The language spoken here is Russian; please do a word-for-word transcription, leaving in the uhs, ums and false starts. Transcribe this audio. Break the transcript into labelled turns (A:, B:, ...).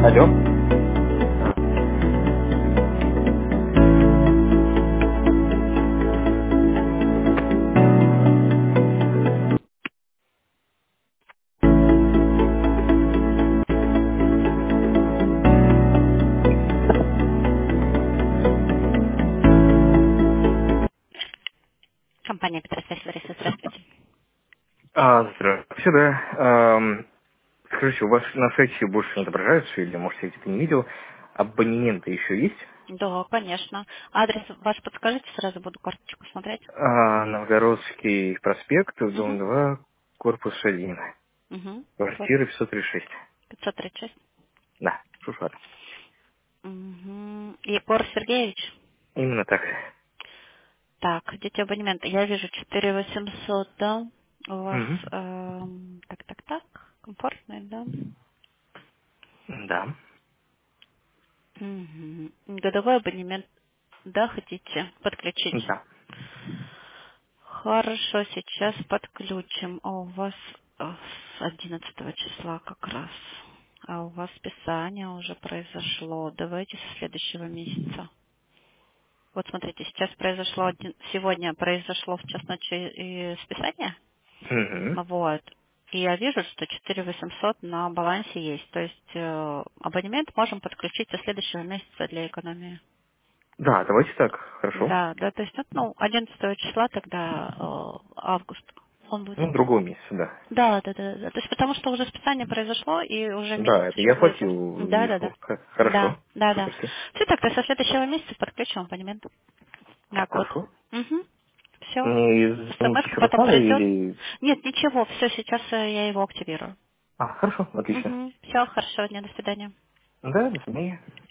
A: Алло. А,
B: Компания Петросвязь, Лариса, здравствуйте.
A: а, здравствуйте, да. Ам, скажите, у вас на сайте больше не отображаются, или, может, я где-то не видел, абонементы еще есть?
B: Да, конечно. Адрес ваш подскажите, сразу буду карточку смотреть.
A: А, Новгородский проспект, дом
B: Угу.
A: два, корпус один,
B: Угу. Вот,
A: квартира пятьсот тридцать шесть.
B: пятьсот тридцать шесть.
A: Да, Шушвар.
B: Угу. Егор Сергеевич.
A: Именно так.
B: Так, дети абонемента. Я вижу четыре восемьсот, да? У вас,
A: Угу.
B: эм, так, так, так, комфортный, да?
A: Да.
B: Угу. Годовой абонемент, да, хотите подключить?
A: Да.
B: Хорошо, сейчас подключим. А у вас э, с одиннадцатого числа как раз. А у вас списание уже произошло. Давайте со следующего месяца. Вот смотрите, сейчас произошло один, сегодня произошло в час ночи и списание.
A: Угу.
B: Вот. И я вижу, что четыре восемьсот на балансе есть. То есть э, абонемент можем подключить со следующего месяца для экономии.
A: Да, давайте так, хорошо.
B: Да, да, то есть вот, ну, одиннадцатого числа тогда э, август он будет.
A: Ну, другого месяца, да.
B: Да, да, да, да. То есть потому что уже списание произошло и уже месяц
A: Да, это
B: еще
A: я
B: будет.
A: оплатил
B: Да, да, да.
A: недавно. Х-
B: Да,
A: Хорошо.
B: да, да.
A: Суперски.
B: Все тогда со следующего месяца подключим абонемент на год.
A: Хорошо.
B: Угу. Все.
A: Мне звонить
B: СМС
A: еще раз
B: потом
A: надо
B: придет.
A: или...
B: Нет, ничего, все, сейчас э, я его активирую.
A: А, хорошо, отлично.
B: Угу. Все, хорошего дня, до свидания.
A: Да, до свидания.